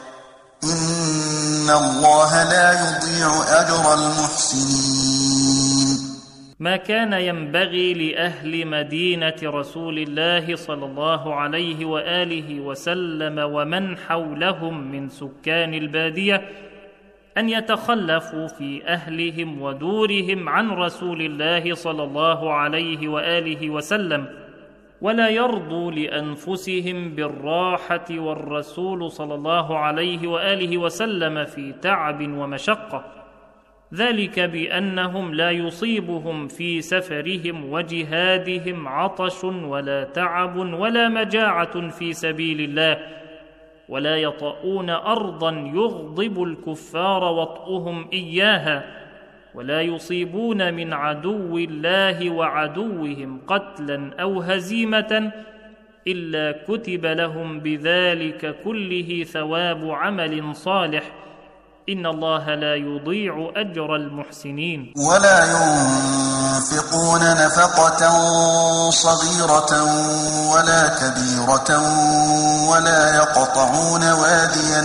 إن الله لا يضيع أجر المحسنين. ما كان ينبغي لأهل مدينة رسول الله صلى الله عليه وآله وسلم ومن حولهم من سكان البادية أن يتخلفوا في أهلهم ودورهم عن رسول الله صلى الله عليه وآله وسلم، ولا يرضوا لأنفسهم بالراحة والرسول صلى الله عليه وآله وسلم في تعب ومشقة، ذلك بأنهم لا يصيبهم في سفرهم وجهادهم عطش ولا تعب ولا مجاعة في سبيل الله، ولا يطؤون أرضا يغضب الكفار وطئهم إياها، ولا يصيبون من عدو الله وعدوهم قتلا أو هزيمة إلا كتب لهم بذلك كله ثواب عمل صالح إن الله لا يضيع أجر المحسنين. ولا ينفقون نفقة صغيرة ولا كبيرة ولا يقطعون واديا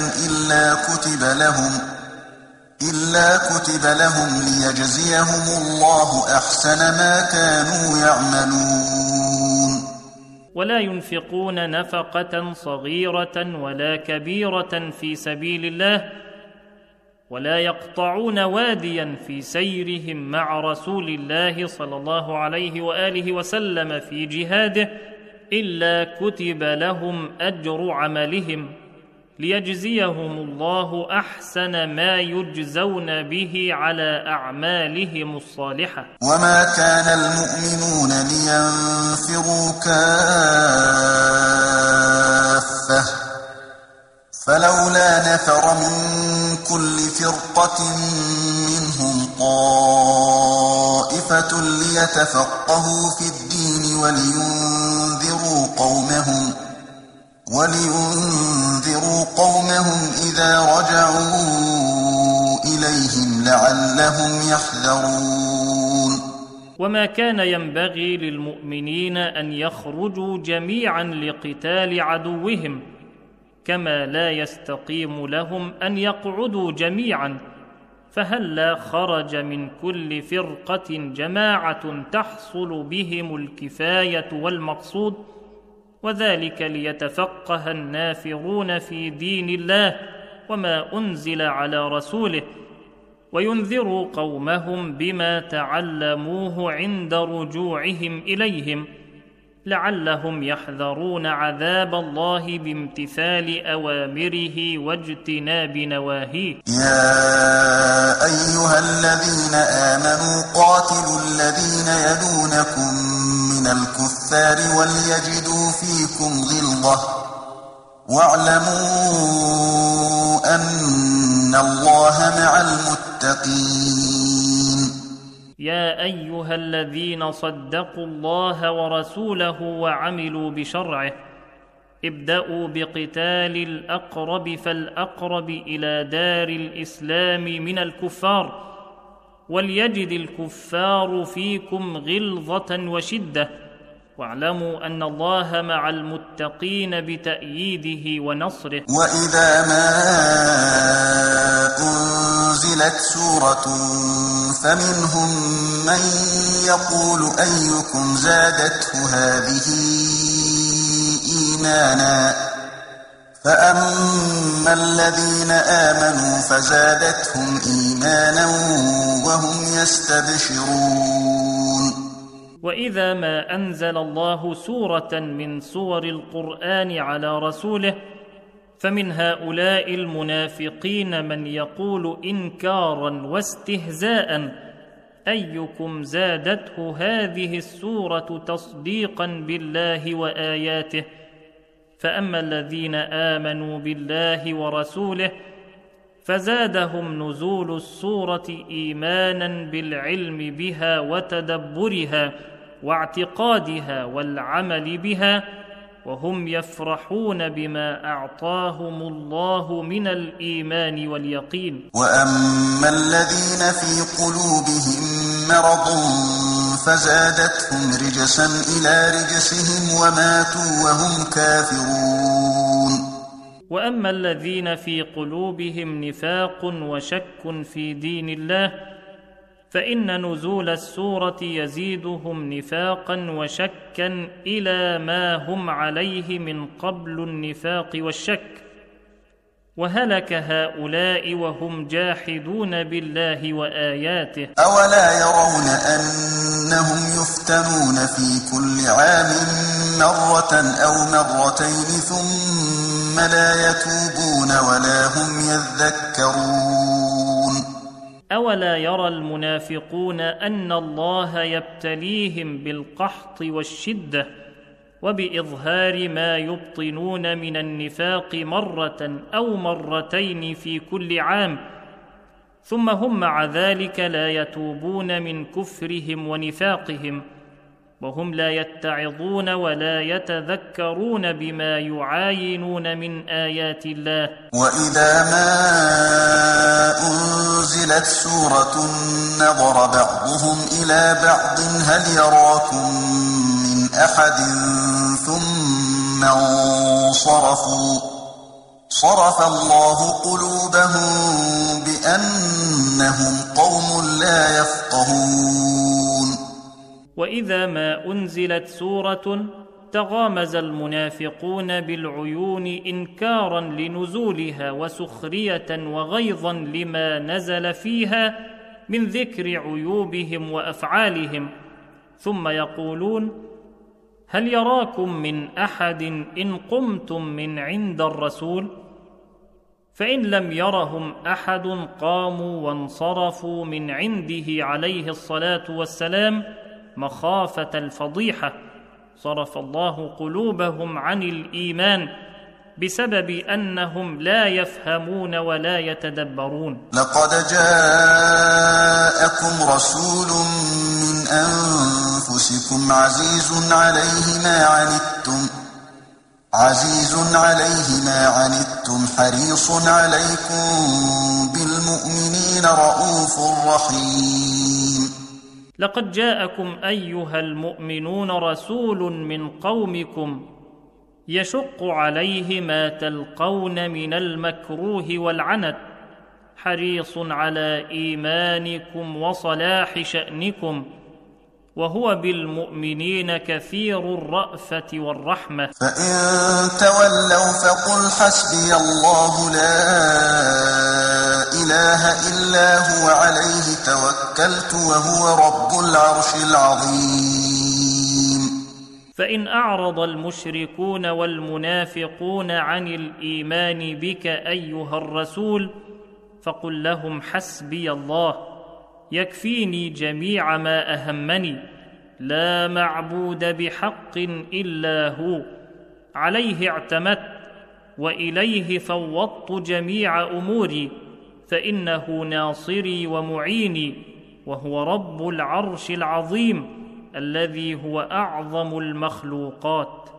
إلا كتب لهم ليجزيهم الله أحسن ما كانوا يعملون. ولا ينفقون نفقة صغيرة ولا كبيرة في سبيل الله، ولا يقطعون واديا في سيرهم مع رسول الله صلى الله عليه وآله وسلم في جهاده إلا كتب لهم أجر عملهم ليجزيهم الله أحسن ما يجزون به على أعمالهم الصالحة. وما كان المؤمنون لينفروا كافة فلولا نفر من كل فرقة منهم طائفة ليتفقهوا في الدين ولينذروا قومهم إذا رجعوا إليهم لعلهم يحذرون. وما كان ينبغي للمؤمنين أن يخرجوا جميعا لقتال عدوهم، كما لا يستقيم لهم أن يقعدوا جميعا، فهلا خرج من كل فرقة جماعة تحصل بهم الكفاية والمقصود، وذلك ليتفقه النافرون في دين الله وما أنزل على رسوله، وينذروا قومهم بما تعلموه عند رجوعهم إليهم لعلهم يحذرون عذاب الله بامتثال أوامره واجتناب نواهيه. يا أيها الذين آمنوا قاتلوا الذين يلونكم من الكفار وليجدوا فيكم غلظة واعلموا أن الله مع المتقين. يا أيها الذين صدقوا الله ورسوله وعملوا بشرعه ابدأوا بقتال الأقرب فالأقرب إلى دار الإسلام من الكفار، وليجد الكفار فيكم غلظة وشدة، واعلموا أن الله مع المتقين بتأييده ونصره. وإذا ما أنزلت سورة فمنهم من يقول أيكم زادته هذه إيمانا، فأما الذين آمنوا فزادتهم إيمانا وهم يستبشرون. وإذا ما أنزل الله سورة من سور القرآن على رسوله فمن هؤلاء المنافقين من يقول إنكارا واستهزاء أيكم زادته هذه السورة تصديقا بالله وآياته، فأما الذين آمنوا بالله ورسوله فزادهم نزول السورة إيمانا بالعلم بها وتدبرها واعتقادها والعمل بها، وهم يفرحون بما أعطاهم الله من الإيمان واليقين. وأما الذين في قلوبهم مرض فزادتهم رجسا إلى رجسهم وماتوا وهم كافرون. وأما الذين في قلوبهم نفاق وشك في دين الله فإن نزول السورة يزيدهم نفاقا وشكا إلى ما هم عليه من قبل النفاق والشك، وهلك هؤلاء وهم جاحدون بالله وآياته. أولا يرون أنهم يفتنون في كل عام مرة أو مرتين ثم لا يتوبون ولا هم يذكرون. أولا يرى المنافقون أن الله يبتليهم بالقحط والشدة وبإظهار ما يبطنون من النفاق مرة أو مرتين في كل عام، ثم هم مع ذلك لا يتوبون من كفرهم ونفاقهم، وهم لا يتعظون ولا يتذكرون بما يعاينون من آيات الله. وإذا ما أنزلت سورة نظر بعضهم إلى بعض هل يراكم من أحد ثم انصرفوا صرف الله قلوبهم بأنهم قوم لا يفقهون. وإذا ما أنزلت سورة تغامز المنافقون بالعيون إنكارا لنزولها وسخرية وغيظا لما نزل فيها من ذكر عيوبهم وأفعالهم، ثم يقولون: هل يراكم من أحد إن قمتم من عند الرسول؟ فإن لم يرهم أحد قاموا وانصرفوا من عنده عليه الصلاة والسلام مخافة الفضيحة، صرف الله قلوبهم عن الإيمان بسبب أنهم لا يفهمون ولا يتدبرون. لقد جاءكم رسول من أنفسكم عزيز عليه ما عنتم حريص عليكم بالمؤمنين رؤوف رحيم. لقد جاءكم أيها المؤمنون رسول من قومكم يشق عليه ما تلقون من المكروه والعنت، حريص على إيمانكم وصلاح شأنكم، وهو بالمؤمنين كثير الرأفة والرحمة. فإن تولوا فقل حسبي الله لا إله إلا هو عليه توكلت وهو رب العرش العظيم. فإن أعرض المشركون والمنافقون عن الإيمان بك أيها الرسول فقل لهم حسبي الله يكفيني جميع ما أهمني، لا معبود بحق إلا هو، عليه اعتمدت وإليه فوضت جميع أموري، فإنه ناصري ومعيني، وهو رب العرش العظيم الذي هو أعظم المخلوقات.